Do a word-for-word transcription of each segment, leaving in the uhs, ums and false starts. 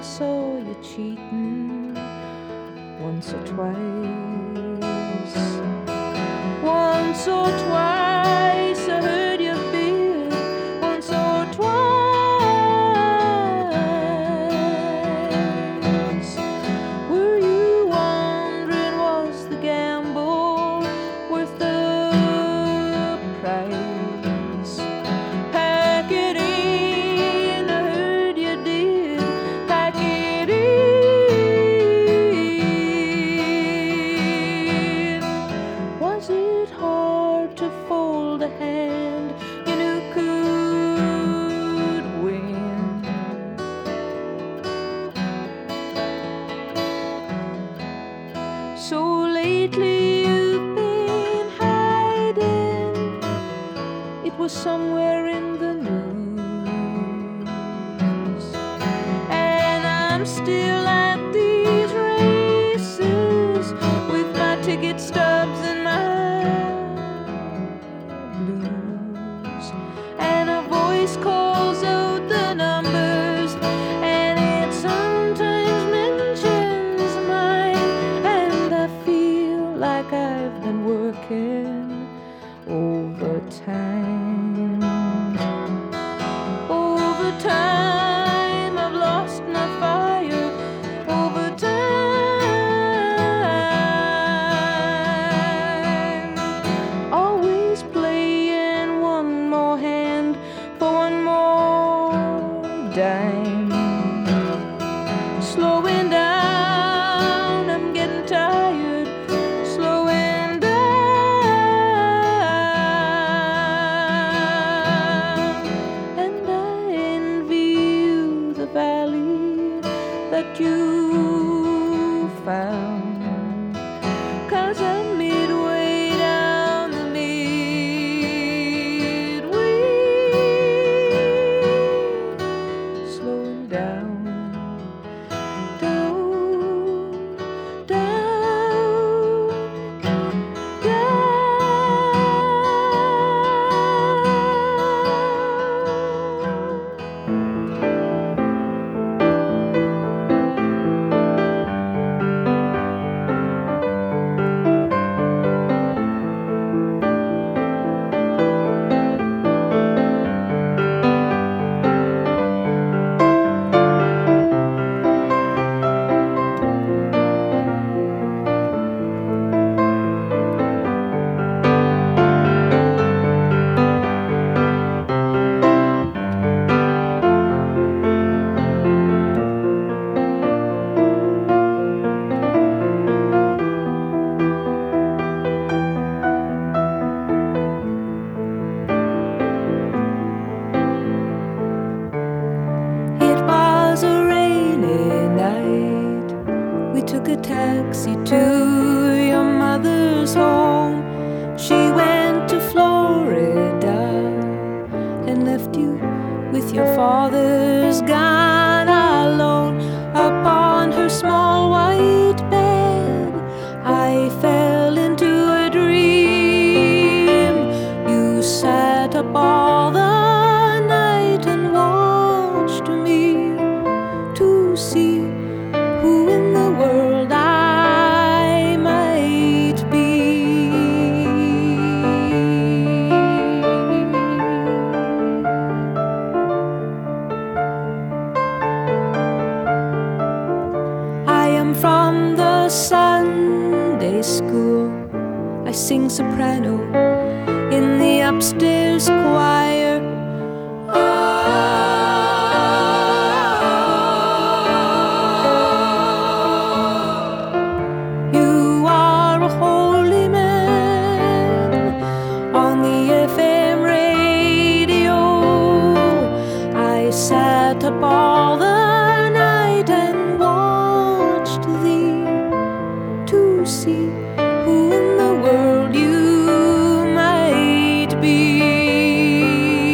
saw you cheating once or twice. Once or twice I heard your beard. Once or twice. Were you wondering, was the gamble worth the price? Pack it in, I heard you did. Pack it in. Was it hard to fold a hand you knew could win? So lately you've been hiding. It was somewhere in the news. And I'm still at these races with my ticket stubs and my blues. And a voice calls out the numbers, and it sometimes mentions mine. And I feel like I've been working overtime. Overtime, I've lost my fire. Overtime, always playing one more hand for one more dime. Slowing down, I'm getting tired. Slowing down, and I envy you the valley that you found. 'Cause I'm midway down the midway, slowing down, down, down, It was a rainy night. We took a taxi to your mother's home. She went to Florida and left you with your father's gun alone. Upon her small white bed, I fell into a dream. You sat up all the night and watched me to see who in the world I might be. I am from the Sunday school. I sing soprano in the upstairs choir. You are a holy man on the F M radio. I sat up all the night and watched thee to see who in the world you might be.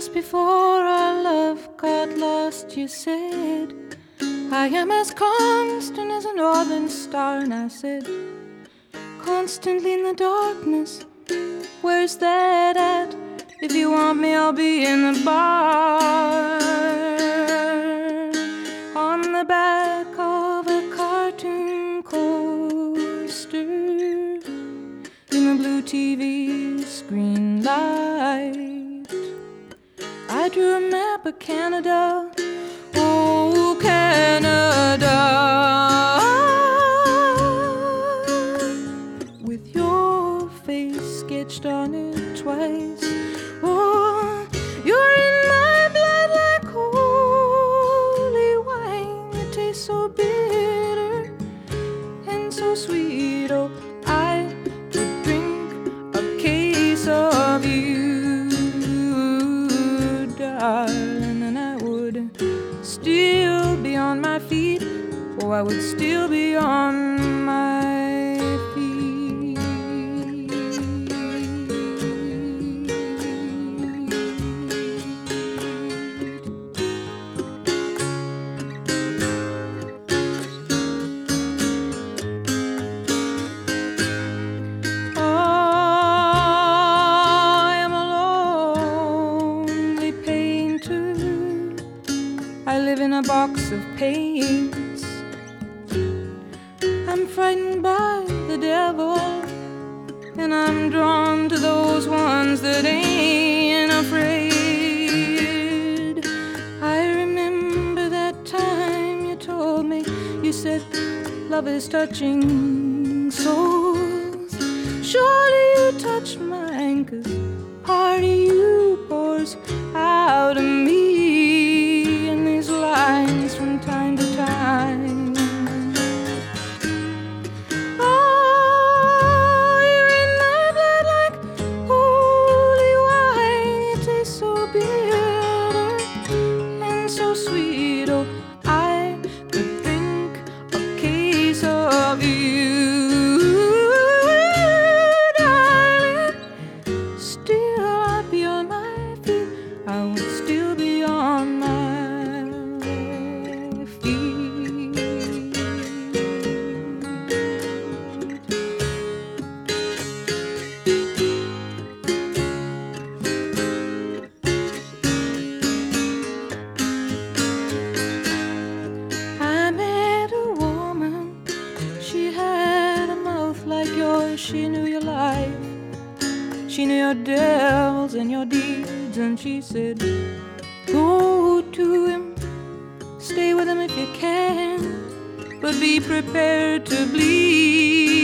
Just before our love got lost, you said, I am as constant as a northern star. And I said, constantly in the darkness, where's that at? If you want me, I'll be in the bar. On the back of a cartoon coaster, in the blue T V screen light, I drew a map of Canada. Oh, Canada, with your face sketched on it twice. Oh, you're in my blood like holy wine. It tastes so bitter and so sweet. Oh, I could drink a case of you, darling, and I would still be on my feet. Oh, I would still be on my feet. Oh, I am a lonely painter. I live in a box of paints. I'm frightened by the devil, and I'm drawn to those ones that ain't afraid. I remember that time you told me, you said, love is touching souls. Surely you touched mine, 'cause part of you pours out of me in these lines from time to time. Oh, you're in my blood like holy wine. It tastes so bitter and so sweet. Oh, I could drink a case of you, darling. Still I'd be on my feet. I would still be on my feet. I met a woman, she had a mouth like yours. She knew your life, she knew your devils and your deeds. And she said, go to him, stay with him if you can, but be prepared to bleed.